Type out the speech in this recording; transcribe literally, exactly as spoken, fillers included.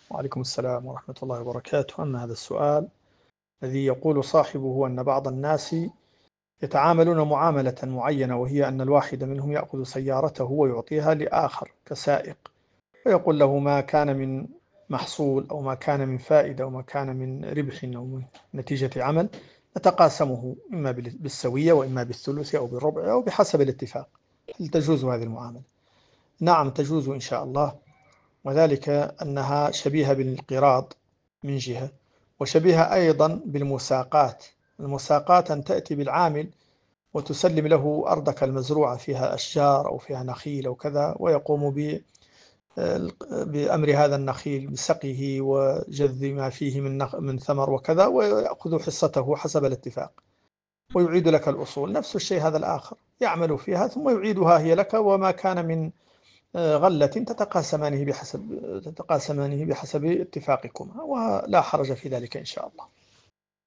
وعليكم السلام ورحمة الله وبركاته. أما هذا السؤال الذي يقول صاحبه أن بعض الناس يتعاملون معاملة معينة، وهي أن الواحد منهم يأخذ سيارته ويعطيها لآخر كسائق، ويقول له ما كان من محصول أو ما كان من فائدة أو ما كان من ربح أو من نتيجة عمل نتقاسمه إما بالسوية وإما بالثلث أو بالربع أو بحسب الاتفاق. هل تجوز هذه المعاملة؟ نعم تجوز إن شاء الله، وذلك أنها شبيهة بالقراض من جهة، وشبيهة أيضا بالمساقات. المساقات أن تأتي بالعامل وتسلم له أرضك المزروعة فيها أشجار أو فيها نخيل أو كذا، ويقوم ب بأمر هذا النخيل بسقيه وجذ ما فيه من من ثمر وكذا، ويأخذ حصته حسب الاتفاق ويعيد لك الأصول. نفس الشيء هذا الآخر يعمل فيها ثم يعيدها هي لك، وما كان من غلة تتقاسمانه بحسب تتقاسمانه بحسب اتفاقكما، ولا حرج في ذلك إن شاء الله.